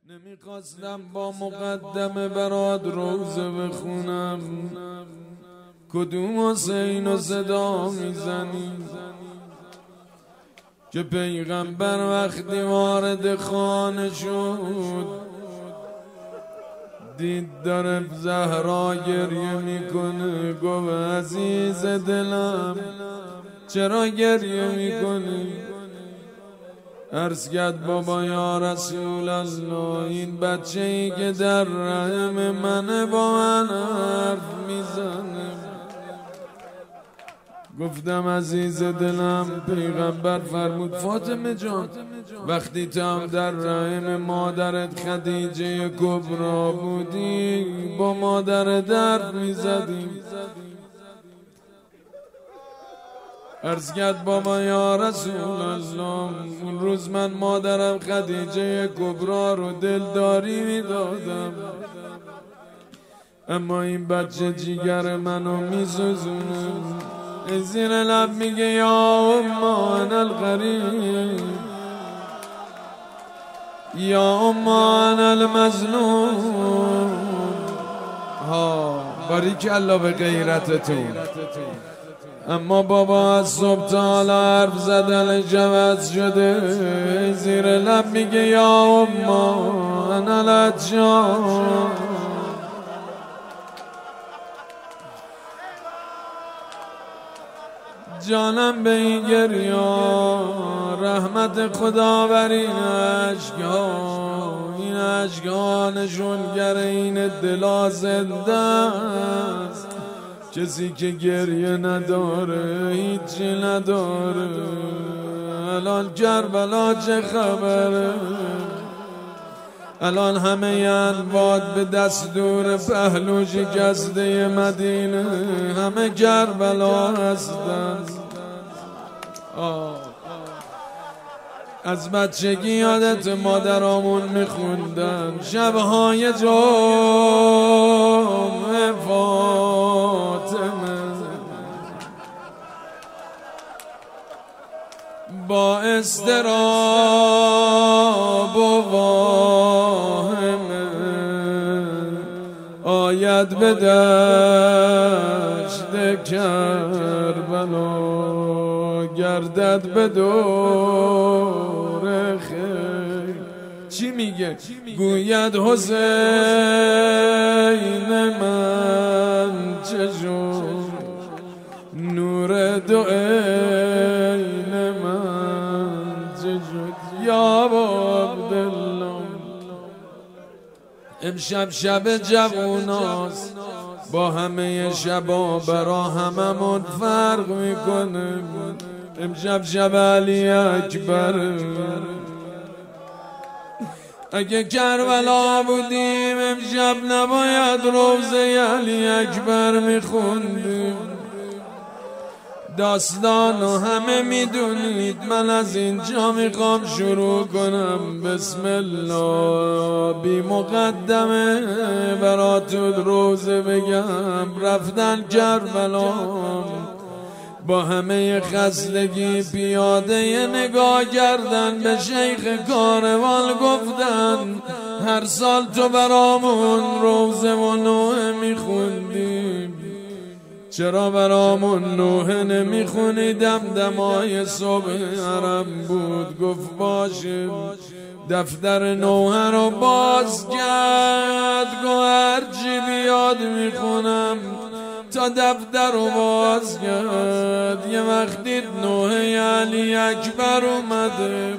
نمیخواستم با مقدمه برات روزه بخونم، کدوم حسین و صدا میزنی که پیغمبر وقتی وارد خانه شد دید داره زهرا گریه میکنه. گفت عزیز دلم چرا گریه میکنی؟ عرض کرد بابا یا رسول الله این بچه ای که در رحم منه با من حرف میزنه. گفتم عزیز دلم پیغمبر فرمود فاطمه جان وقتی تو هم در رحم مادرت خدیجه کبرا بودی با مادرت حرف میزدی. عرض کرد بابا یا رسول الله اون روز من مادرم خدیجه کبرا رو دلداری میدادم، اما این بچه جیگر منو میسوزونه. زیر لب میگه یا امان الغریب یا امان المظلوم. ها باریکالله به غیرتتون. اما بابا از صبح تا حالا حرف زدنش عوض شده. زیر لب میگه یا امان الاتشان. جانم به این گریا رحمت خدا بر این اشکان. این اشکان نشونگر این دلا زنده است. کسی که گریه نداره هیچی نداره. الان کربلا چه خبره؟ الان همه انباد به دستور پهلو شکسته مدینه همه کربلا هستن. از بچگی یادت مادرامون میخوندن شبهای جمعه فاطمه با اضطراب و واهمه آید به دشت کربلا گردد به دور خیر. چی میگه؟ گوید حسین من چه جون نور دو عین من چه جون یا عبدالله. امشب شب جووناست با همه شبا برا هممون فرق میکنه. امشب شب علی اکبر. اگه کربلا بودیم امشب نباید روزه علی اکبر میخوندیم. داستانو همه میدونید، من از اینجا میخوام شروع کنم. بسم الله. بی مقدمه براتون روزه بگم. رفتن کربلا با همه خستگی پیاده نگاه کردن به شیخ کاروان گفتن هر سال تو برامون روزه و نوحه میخوندیم، چرا برامون نوحه نمیخونی؟ دمدمای صبح حرم بود. گفت باشه. دفتر نوحه رو باز کرد. گفت هرچی بیاد میخونم. تا دفتر رو باز کرد یه وقتی نوحه علی اکبر اومده.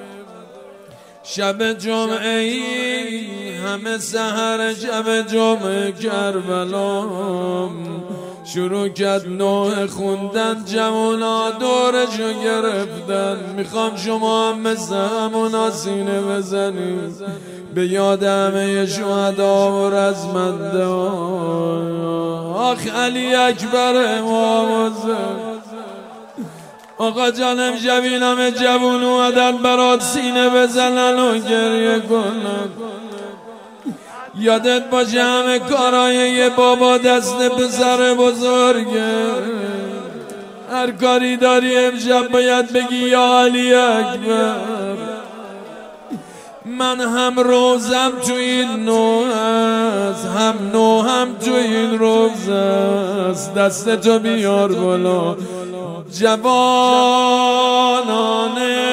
شب جمعه ای همه سحر شب جمعه کربلا شروع کرد نوحه خوندن. جوانا دورشو گرفتن. میخوام شما هم مثل همونا سینه بزنید به یاد همه شهدا و رزمنده. آخ علی اکبر موازه. آقا جانم جوین همه جوون اومدن برات سینه بزنن و گریه کنن. یادت باشه همه کارای یه بابا دست پسر بزرگه. هر کاری داری امشب باید بگی یا علی اکبر. من هم روزم تو این نوح است، هم نوحم تو این روز است. دست تو بیار بالا جوانان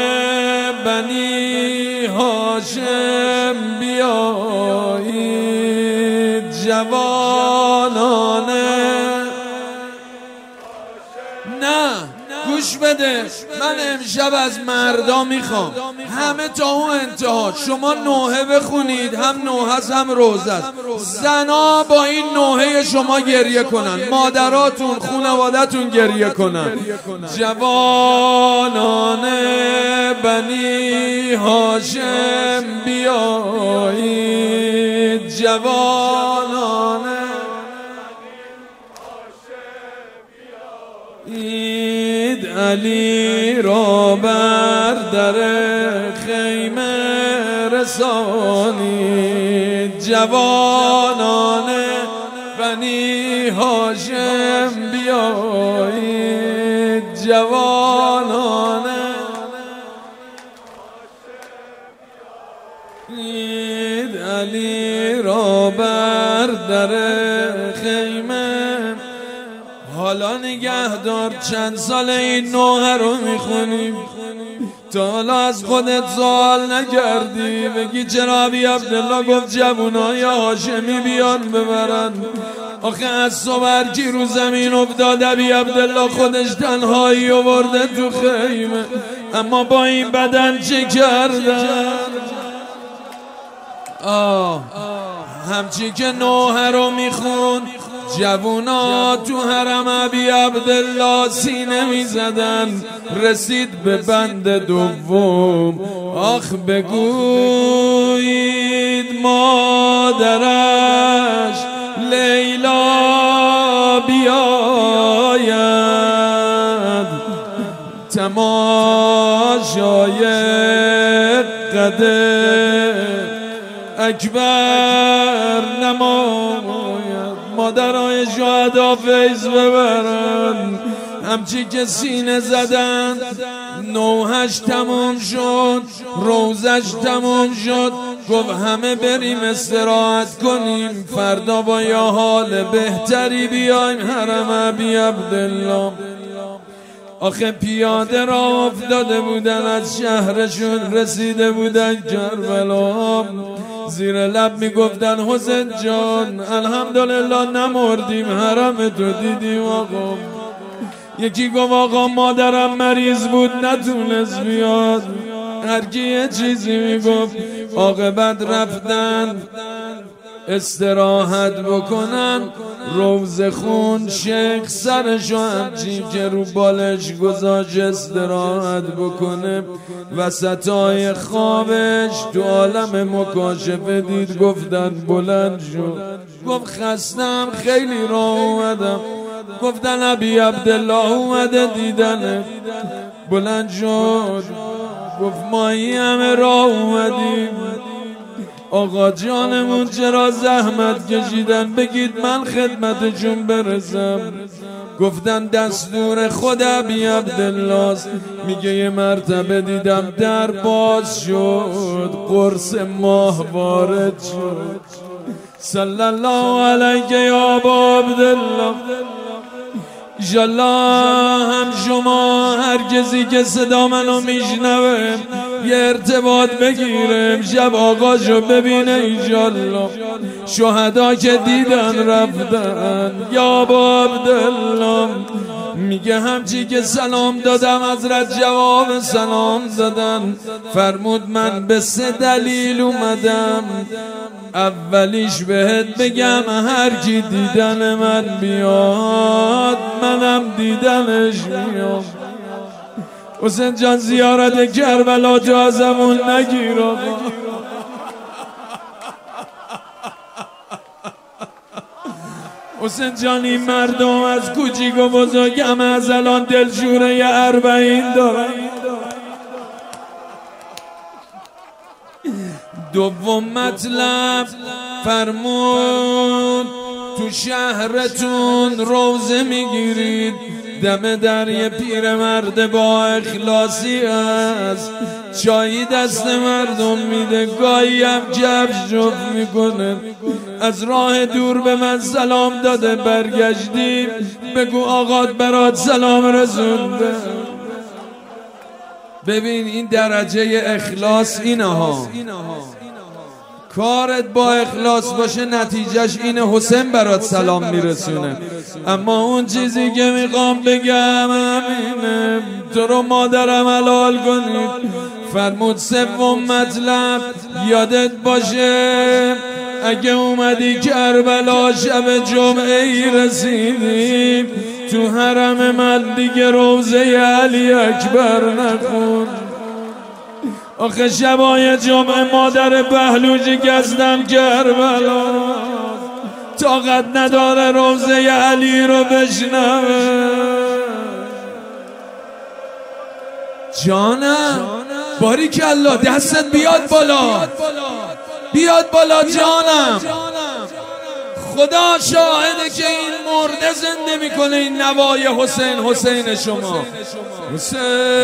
بنی هاشم بیایید، جوانان نه گوش بده، من امشب از مردا میخوام همه تا اون انتها شما نوحه بخونید، هم نوحه است هم روزه است. زنا با این نوحه شما گریه کنن، مادراتون خانوادتون گریه کنن. جوانان بنی هاشم بیایید، جوانان اید علی را بر در خیمه رسانید، جوانان بنی هاشم بیایید، جوانان اید علی را بر در خیمه. حالا نگهدار چند سال این نوحه رو میخونیم، تا حالا از خودت سوال نکردی بگی چرا ابی عبدالله گفت جوانای هاشمی بیان ببرن؟ آخه از صبح کی رو زمین افتاد ابی عبدالله خودش تنهایی آورده تو خیمه، اما با این بدن چه کردن؟ همچی که نوحه رو میخون جوونا تو حرم ابی عبدالله سینه میزدن، رسید به بند دوم. آخ بگویید مادرش لیلا بیاید، تماشای قد اکبر نماید، مادرای شهدا فیض ببرن. همچی که سینه زدن نوحش تموم شد، روزش تموم شد، گفت همه بریم استراحت کنیم، فردا با یه حال بهتری بیایم حرم ابی عبدالله. آخه پیاده را افتاده بودن، از شهرشون رسیده بودن کربلا، زیر لب میگفتن حسین جان الحمدلله نمردیم، حرم تو دیدیم. آقا یکی گفت آقا مادرم مریض بود نتونست بیاد، هرکی یه چیزی میگفت. عاقبت رفتن استراحت بکنن، روزه خون شیخ سرشو همچین که رو بالش گذاشت استراحت بکنه، وسطای خوابش تو عالم مکاشفه دید، گفتن بلند شد، گفت خستم خیلی راه اومدم، گفتن ابی عبدالله اومده دیدنه. بلند شد گفت ما این همه راه اومدیم، آقا جانمون چرا زحمت کشیدن، بگید من خدمتشون برسم. گفتن دستور خود ابی عبدالله است، میگه یه مرتبه دیدم در باز شد، قرص ماه وارد شد. صلی الله علیک یا ابا عبدالله. ایشالله هم شما هر کسی که صدا منو میشنوه یه ارتباط بگیره، شب آقاشو ببینه. ایشالله شهدا که دیدن رفتن. یا ابا عبدالله میگه همچی که سلام دادم حضرت جواب سلام دادن، فرمود من به 3 دلیل اومدم، اولیش بهت بگم هر کی دیدن من بیاد منم دیدنش میام. حسین جان زیارت کربلا تو ازمون نگیر آقا. حسین جان این مردم از کوچیک و بزرگ همه از الان دلشوره 40 دارن. دوم مطلب فرمود تو شهرتون روزه میگیرید، دم در یه پیرمرد با اخلاصی است، چایی دست مردم میده، گاهی هم کفش جفت میکنه. از راه دور به من سلام داده، برگشتیم بگو آقات برات سلام رسونده. ببین این درجه اخلاص اینه ها. کارت با اخلاص باشه نتیجهش اینه حسین برات سلام میرسونه. اما اون چیزی که میخوام بگم همینه، تو رو مادرم حلال کنید. فرمود سوم مطلب یادت باشه، اگه اومدی کربلا شب جمعه ای رسیدی، تو حرم من دیگه روزه علی اکبر نخون. آخه شبای جمعه مادر بهلوجی گزدم کربلا، طاقت نداره روزه علی رو بشنوه. جانم باریکالله، دستت بیاد بالا، بیاد بالا جانم. خدا شاهده که این مرده زنده میکنه، این نوای حسین، حسین شما حسین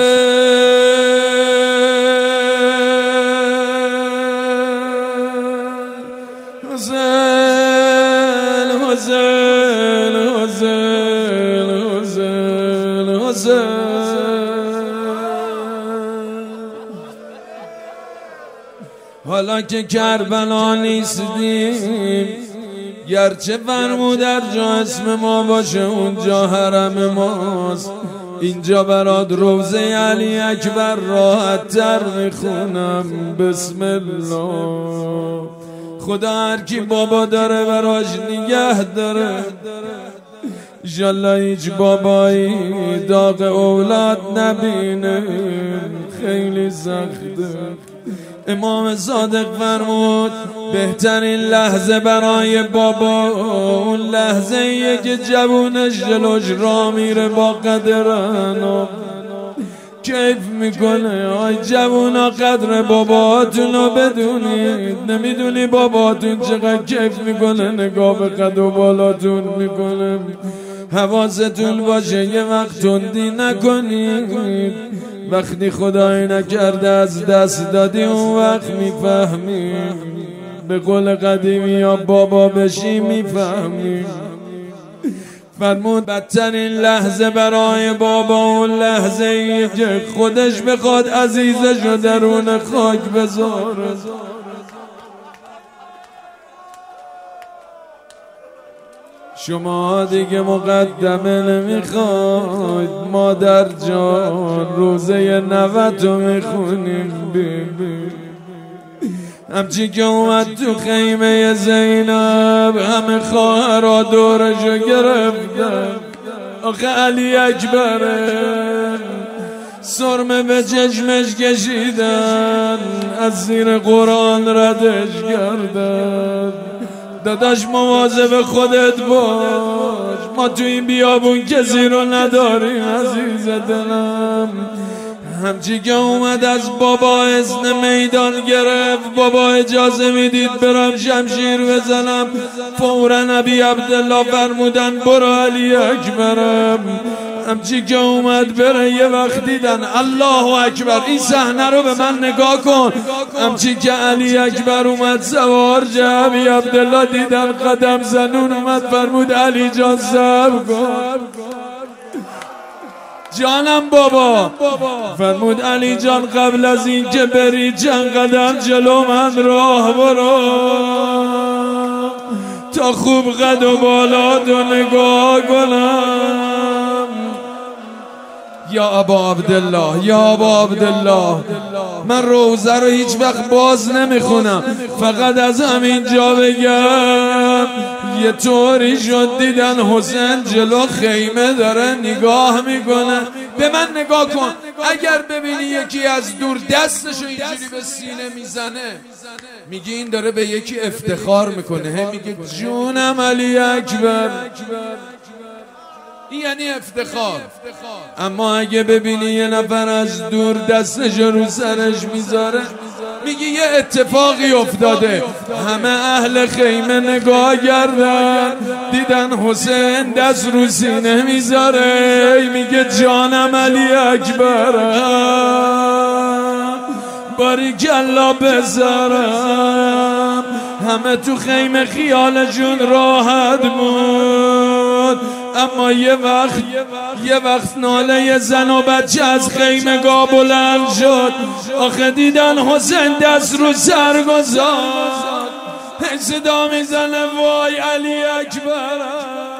حسین حسین حسین حسین حسین. حالا که کربلا نیستیم، گرچه فرمود در جا اسم ما باشه اونجا حرم ماست، اینجا برات روزه علی اکبر راحت تر میخونم. بسم الله. خدا هر کی بابا داره براش نگه داره. انشالله هیچ بابایی داغ اولاد نبینه، خیلی سخته. امام صادق فرمود بهترین لحظه برای بابا اون لحظه ایه که جوونش جلوش را میره با قدرن، کیف میکنه. آی جوونا قدر باباتونو بدونید، نمیدونی باباتون چقدر کیف میکنه، نگاه به قد و بالاتون میکنه. حواستون باشه یه وقت تندی نکنید، وقتی خدای نکرده از دست دادی اون وقت میفهمی. به قول قدیمی ها بابا بشی میفهمی. فرمود بدترین لحظه برای بابا اون لحظه ای که خودش بخواد عزیزشو درون خاک بذاره. شما دیگه مقدمه نمیخواید مادر جان، روزه 90 میخونیم. ببین همچی که اومد تو خیمه زینب، همه خواهرها دورشو گرفتن. آخه علی اکبره، سرمه به چشمش کشیدن، از زیر قرآن ردش کردن. داداش مواظب خودت باش، ما تو این بیابون کسی رو نداریم عزیز دلم. همچی که اومد از بابا اذن میدان گرفت، بابا اجازه میدید برم شمشیر بزنم؟ فورا نبی عبدالله فرمودن برو علی اکبرم. همچی که اومد بره یه وقت دیدن الله اکبر. این صحنه رو به من نگاه کن. همچی که علی اکبر اومد سوار جبی عبدالله دیدن قدم زنون اومد، فرمود علی جان صبر کن جانم بابا. فرمود علی جان قبل از این که بری چند قدم جلو من راه برو تا خوب قد و بالا تو نگاه کنم. یا ابا عبدالله، یا ابا عبدالله، من روزه رو هیچ وقت باز نمیخونم، فقط از همین جا بگم یه طوری شد دیدن حسین جلو خیمه داره نگاه میکنه. به من نگاه کن، اگر ببینی یکی از دور دستشو اینجوری به سینه میزنه میگی این داره به یکی افتخار میکنه، میگه جونم علی اکبر، این یعنی افتخار. اما اگه ببینی یه نفر از دور دستشو رو سرش میذاره میگه یه اتفاقی افتاده، همه اهل خیمه نگاه کردن دیدن حسین دست رو سینه میذاره، میگه جانم علی اکبرم باریکالله بذارم. همه تو خیمه خیالشون راحت بود، اما یه وقت ناله زن و بچه از خیمگاه بلند شد. آخه دیدن حسین دست رو سر گذاشت، صدا میزنه وای علی اکبرم.